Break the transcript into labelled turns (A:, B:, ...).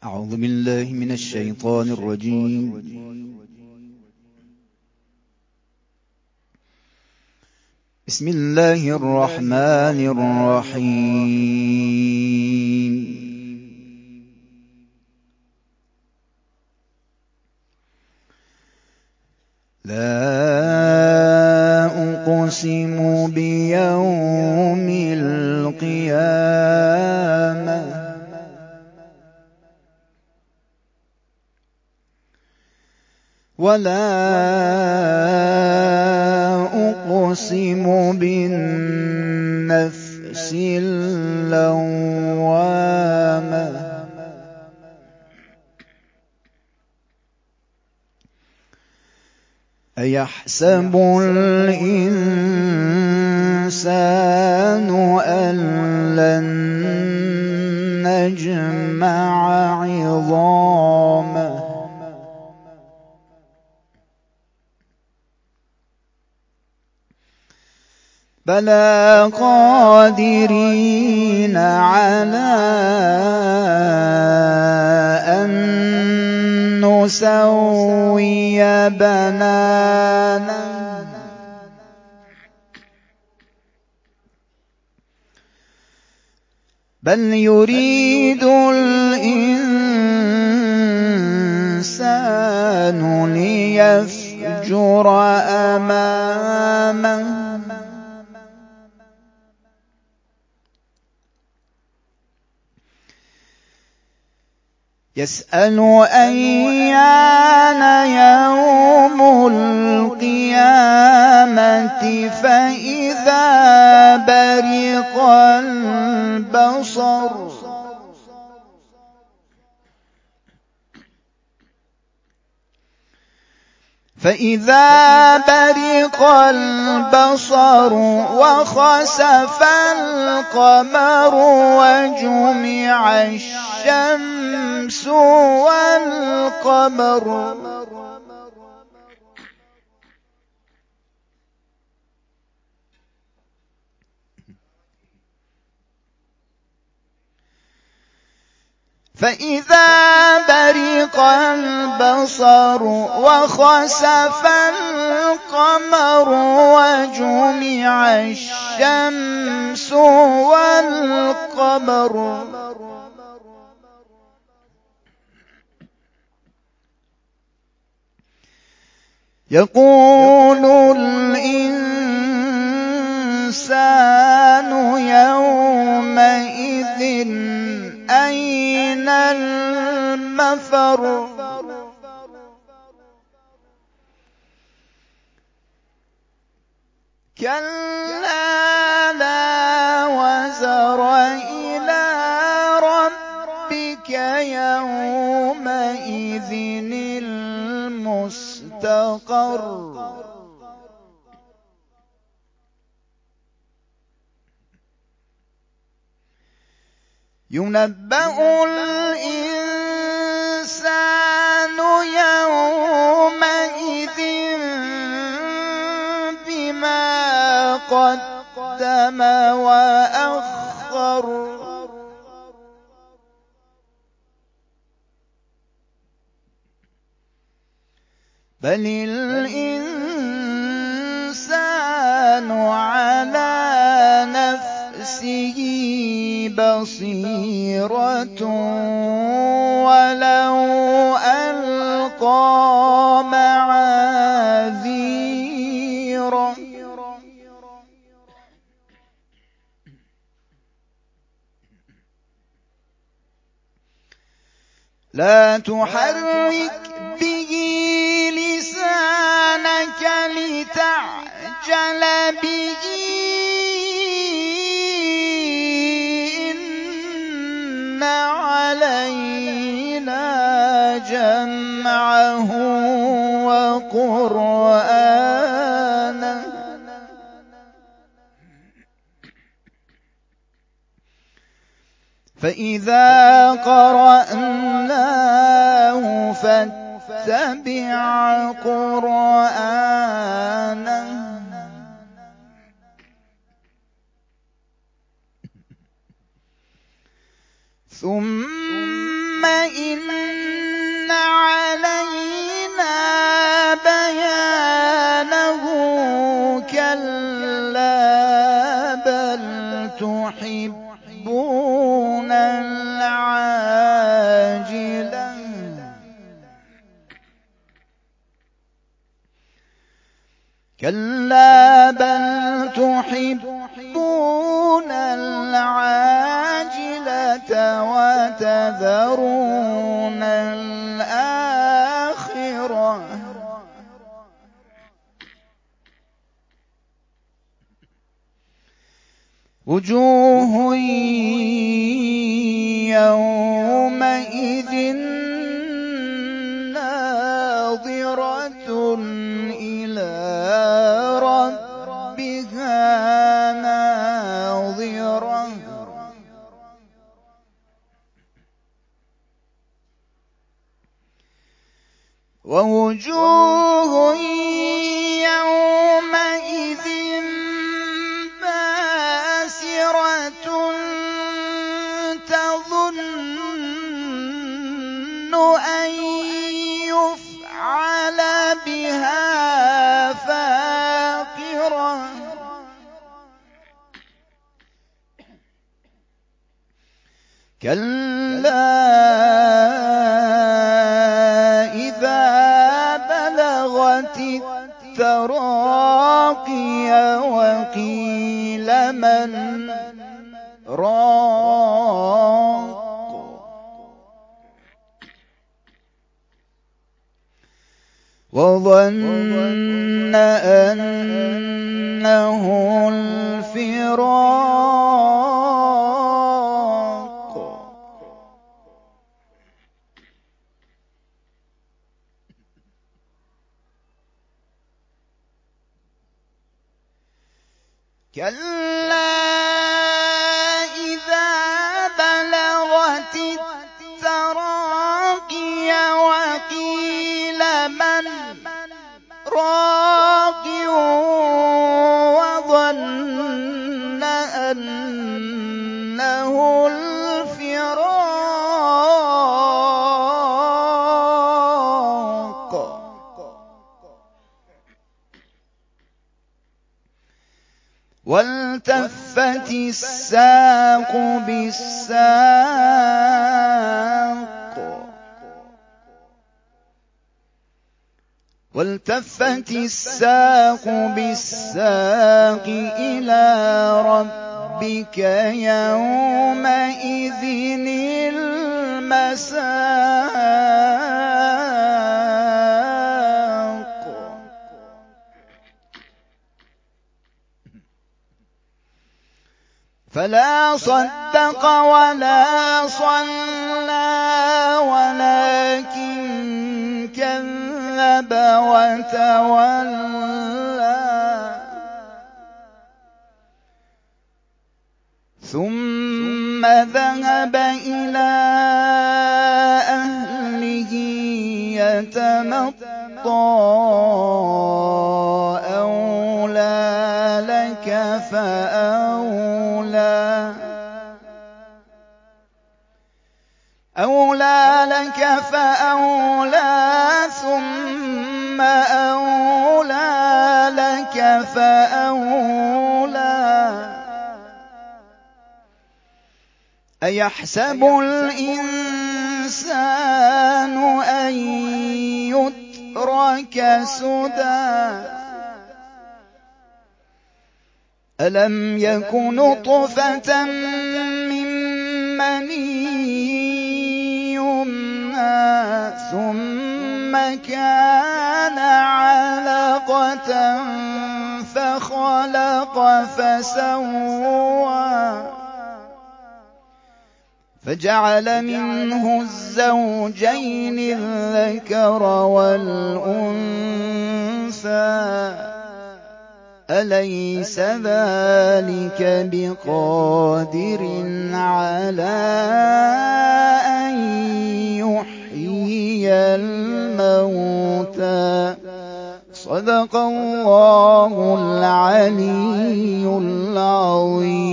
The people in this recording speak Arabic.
A: أعوذ بالله من الشيطان الرجيم. بسم الله الرحمن الرحيم. لا أقسم بيوم القيامة ولا أقسم بالنفس اللوامة أيحسب الإنسان أن لن نجمع عظامه بلى قادرين على أن نسوي بنانه بل يريد الإنسان ليفجر أمامه يسأل أيان يوم القيامة فإذا برق البصر وخسف القمر وجمع الشمس والقمر فإذا برق البصر وخسف القمر وجمع الشمس والقمر يقول الإنسان يومئذ أين المفر كلا لا وزر إلى ربك يومئذ المستقر ينبأ الإنسان يومئذ بما قدم وأخر بل الإنسان على نفسه بصيرة ولو ألقى معاذيره لا تحرك به لسانك لتعجل به إن علينا جمعه وقرآنه فإذا قرأناه فاتبع قرآنه ثم إن كلا بل تحبون العاجلة وتذرون الآخرة وجوه يومئذ ناظرة إلى ربها ناظرة ووجوه يومئذ باسرة تظن أن يفعل بها فاقرة كلا إذا بلغت التراقي وقيل من راق وظن أنه الفراق كلا إذا بلغت التراقي وقيل من راق وظن أنه الفراق والتفت الساق بالساق والتفت الساق بالساق إلى ربك يومئذ المساق فلا صدق ولا صلى ولكن كذب وتولى ثم ذهب إلى أهله يتمطى أولى لك فأولى ثم أولى لك فأولى أيحسب الإنسان أن يترك سدى ألم يك نطفة من مني يمنى ثم كان علقة فخلق فسوى فجعل منه الزوجين الذكر والأنثى أليس ذلك بقادر على أن يحيي الموتى صدق الله العلي العظيم.